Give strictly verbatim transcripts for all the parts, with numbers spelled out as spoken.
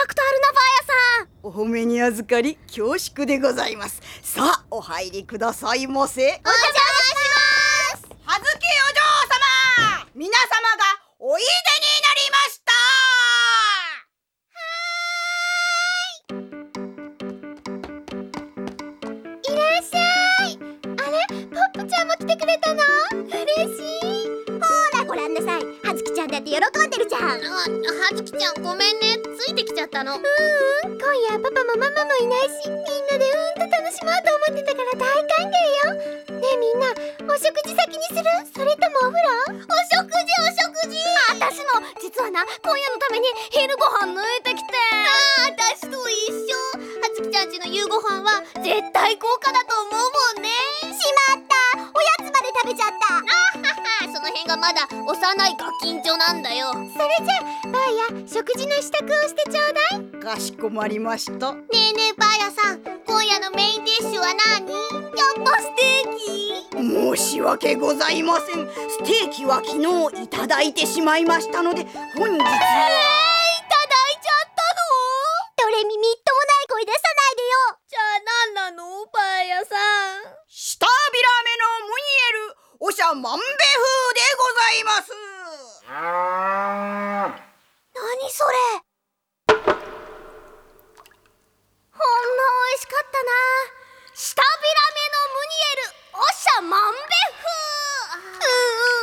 クトあるなばあやさん。 お褒めに預かり恐縮でございます。さあお入りくださいませ。お邪魔します。 葉月お嬢様、皆様がおいでになりました。 いらっしゃい。あれ、ポップちゃんも来てくれたの？嬉しい。ほらご覧なさい、はずきちゃんだって喜んでるじゃん。あ、はずきちゃんごめんね、ついてきちゃったの。ううん、今夜パパもママもいないし、みんなでうんと楽しもうと思ってたから大歓迎よ。ねえみんな、お食事先にする？それともお風呂？お食事お食事。私も実はな、今夜のために昼ご飯抜いてきて。ああ、私と一緒。はずきちゃんちの夕ご飯は絶対豪華だと思うもんね。しまった、おやつまで食べちゃった。あはは、その辺がまだ幼いガキンチョなんだよ。それじゃあばあや、食事の支度をしてちょうだい。 かしこまりました。 ねえねえばあやさん、今夜のメインディッシュは何？やっぱステーキ？ 申し訳ございません。ステーキは昨日いただいてしまいましたので、本日は、えー、いただいちゃったの？ドレミみっともない声出さないでよ。じゃあ何なのばあやさん？ 舌びらめのムニエルおしゃまんべ風でございます。 何それ？ほんま美味しかったな。舌びらめのムニエルおしゃまんべ風。うんうん、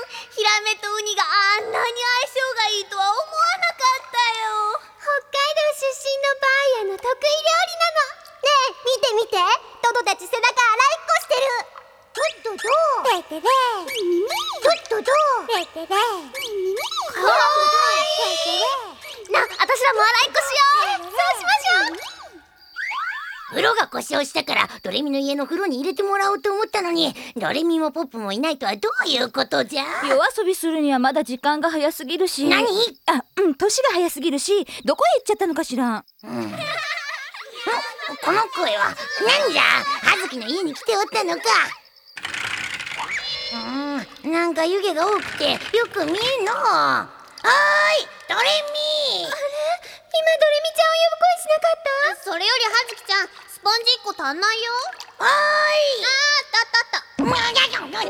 ヒラメとウニがあんなに相性がいいとは思わなかったよ。北海道出身のばあやの得意料理なの。ねえ見て見て、トドたち背中洗いっこしてる。ドッドドテテレドッドドテテレかわいい。な、私らも洗いっこしよう。そうしましょう。 風呂が故障したからドレミの家の風呂に入れてもらおうと思ったのに、ドレミもポップもいないとはどういうことじゃ。 夜遊びするにはまだ時間が早すぎるし。 何？ あ、うん、年が早すぎるし、どこへ行っちゃったのかしら。 うん、この声はなんじゃ。葉月の家に来ておったのか。うん、なんか湯気が多くてよく見えんの。おーい、ドレミ。 あれ、今ドレミちゃんを呼ぶ声しなかった？それよりはずきちゃん、スポンジいっこ足んないよ。 おーい。 あー、あったあったあった。 もうややもうや。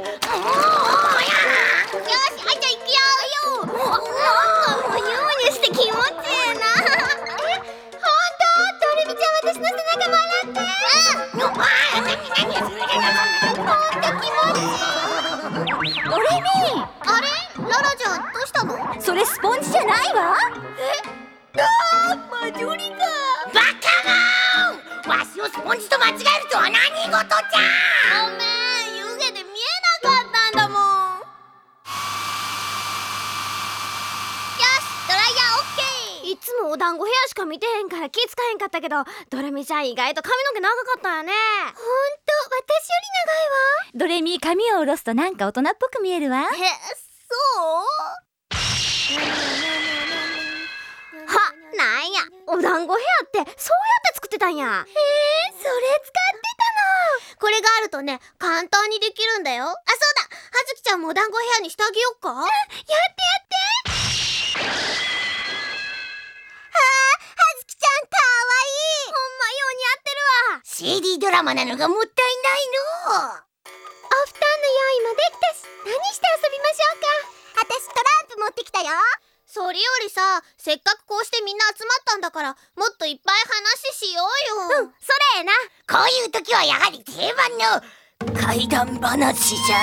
よし、はい、じゃあ行くよ。なんかもうニューニューして気持ちいいな。え、ほんと？ドレミちゃん私の背中も洗って。うん。 ああ、なになにそれほんと気持ちいい。 ドレミ。 あれ、ララちゃんどうしたの？ それスポンジじゃないわ。 え、あー、マジョリか。 バカモン！わしをスポンジと間違えるとは何事じゃ。 ごめん、湯気で見えなかったんだもん。よし、ドライヤーオッケー。いつもお団子ヘアしか見てへんから気つかへんかったけど、ドレミちゃん意外と髪の毛長かったよね。ほんと、私より長いわ。 ドレミ、髪を下ろすとなんか大人っぽく見えるわ。 え、そう？は、なんや、お団子ヘアってそうやって作ってたんや。へえ、それ使ってたの。これがあるとね、簡単にできるんだよ。あ、そうだ、はずきちゃんもお団子ヘアにしてあげよっか。うん、やってやって。はあ、はずきちゃんかわいい。ほんまよう似合ってるわ。 シーディー ドラマなのがもったいないの。 お布団の用意もできたし、何して遊びましょうか。私トランプ持ってきたよ。それよりさ、せっかくこうしてみんな集まったんだから、もっといっぱい話しようよ。うん、それえな。 こういう時はやはり定番の怪談話じゃろ。 マジョリカのザ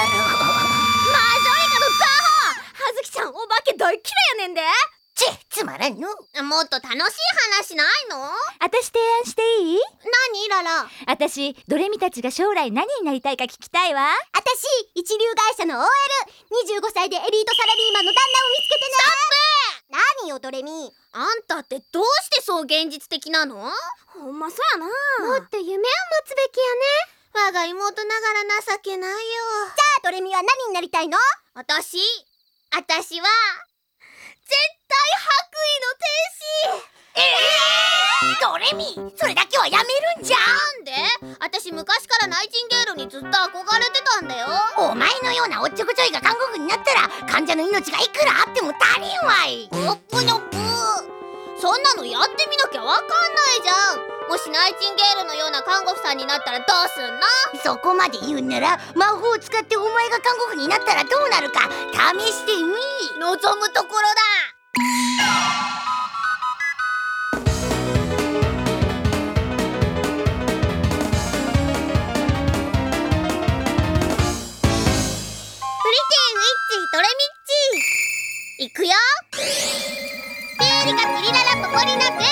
ハ。はずきちゃんお化け大嫌いやねんで。 ち、つまらんの。 もっと楽しい話ないの？ 私提案していい？ 何ララ？ 私、ドレミたちが将来何になりたいか聞きたいわ。 私、一流会社の オーエル、にじゅうごさいでエリートサラリーマンの旦那を見つけてね。ストップ！何よドレミ。あんたってどうしてそう現実的なの？ほんまそうやな。もっと夢を持つべきやね。我が妹ながら情けないよ。じゃあドレミは何になりたいの？私、私は絶対白衣の天使。 えー、ドレミ、それだけはやめるんじゃ。 なんで？私昔からナイチンゲールにずっと憧れてたんだよ。 お前のようなおっちょこちょいが看護婦になったら患者の命がいくらあっても足りんわい。 ポップのプー、そんなのやってみなきゃわわかんないじゃん。もしナイチンゲールのような看護婦さんになったらどうすんの？ そこまで言うなら魔法を使ってお前が看護婦になったらどうなるか試してみ。 望むところだ。ドレミッチいくよ。ピーリカツリララポポリナベ